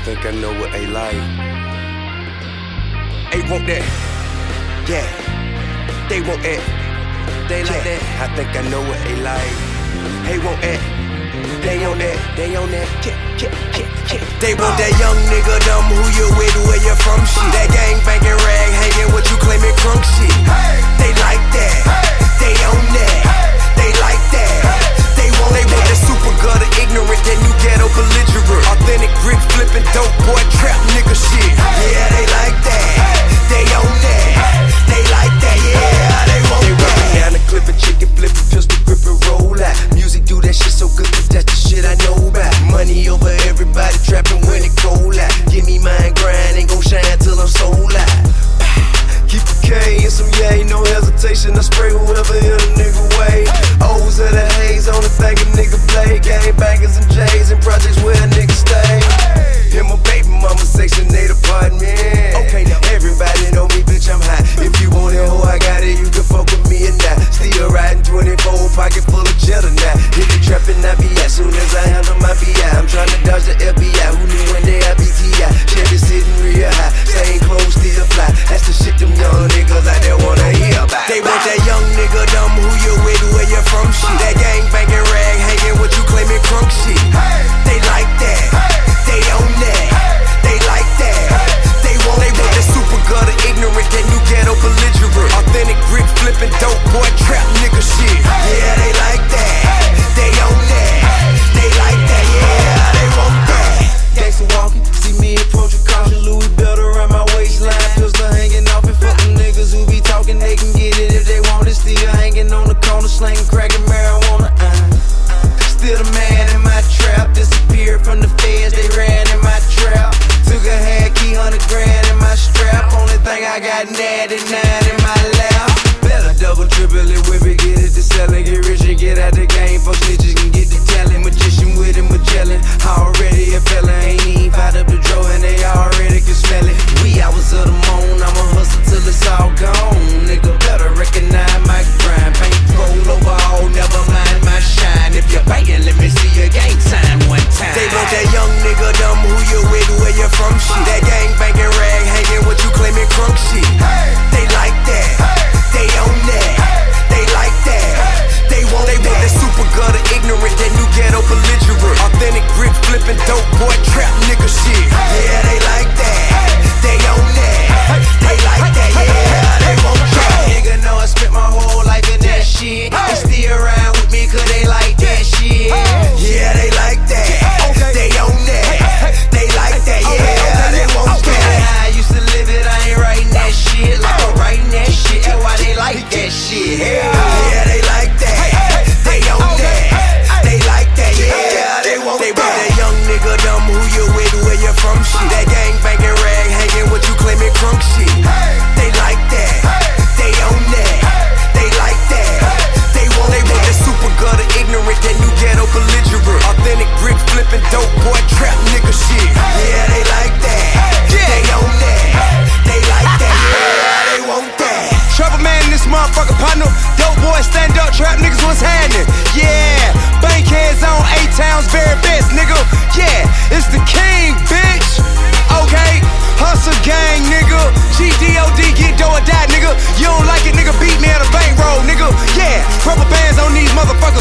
think I know what they like. They want that. Yeah. They want that. They like that. I think I know what they like. They want that. They on that. They on that. They want that young nigga dumb who you with, where you from shit. That gang banging rag hanging what you claiming crunk shit. They like that. They on that. They like that. They want that super gutter ignorant, that new ghetto belligerent. Authentic brick flipping dope boy trap nigga shit. Yeah, they like that. They on that. They like that. Yeah, they want that. They rapping down the clip and chicken flipping, pistol gripping, roll out. Music do that shit so good, cause that's the shit I know about. Money over everybody trapping when it cold out. Give me mine, grind, ain't gon' shine till I'm sold out. Keep a K and some yay, no hesitation. I spray whoever hit a nigga way. O's of the haze, only thing a nigga play. Gang bangers and J's and projects where a nigga stay. In my baby mama section 8 apartment. Okay, now everybody know me, bitch, I'm high. If you want it, ho, I got it, you can fuck with me or not. Still riding 24, pocket full of cheddar now. Hit the trap and I be out, soon as I handle my BI. I'm trying to dodge the FBI, who knew one day I be TI. Chevy sitting real high, same clothes still fly. That's the shit them young niggas out there wanna hear about. They want that young nigga dumb who you with, where you from shit. That gang banging rag hanging what you claiming crunk shit. They like that. They own that. They like that. They want that super gutter ignorant, that new ghetto belligerent. Authentic brick flipping dope boy trap nigga shit. Yeah, they like that. They own that. They like that. Yeah, they want that. Gangsta walking, see me approach with caution. Louis belt around my waistline, pistol hanging off it. Fuck them niggas who be talking, they can get it if they want it. Still hanging on the corner, slanging crack and marijuana. Still the man in my trap, disappeared from the feds, they ran in my trap. Took a half key, 100 grand in my strap. Only thing I got natty 9 in my lap. Better double, triple it, whip it, get it to selling. Get rich and get out the game, for snitches can get the talent. Magician with it, Magellan. Already a fella, ain't even fired up the drawer and they already can smell it. We hours of the moon, I'ma hustle till it's all gone. Nigga better recognize my grind. Paint roll over all, never mind my shine. If you're banging, let me see your gang sign one time. They want that young nigga dumb who you with, where you from shit. That gang banging rag hanging what you claiming crunk shit. They like that. They own that. They like that. They want that super gutter ignorant, that new ghetto belligerent. Authentic brick flipping dope boy trap nigga shit. Yeah, they like that. They own that. They like that. Yeah, they want that. Nigga know I spent my whole life in that shit. They still around with me cause they like that shit. Yeah, they like that. They own that. They like that. Yeah, they want that. I used to live it, I ain't writing that shit. Like I'm writing that shit. That's why they like that shit. Yeah, they like that. They own that. They like that. Yeah, they want that young nigga dumb who you with, where you from shit. That gang banging rag hanging what you claiming crunk shit. They like that. They own that. They like that. They want that super gutter ignorant, that new ghetto belligerent. Authentic brick flipping dope boy trap nigga shit. Yeah, they like that. They own that. They like that. Yeah, they want that. Trouble man in this motherfucker partner. Dope boy stand up, trap niggas what's happening. Yeah, bankheads on A-Town's very best, nigga. Yeah, it's the king, bitch. Okay, hustle gang, nigga. GDOD, get dough or die, nigga. You don't like it, nigga, beat me at a bankroll, nigga. Yeah, rubber bands on these motherfuckers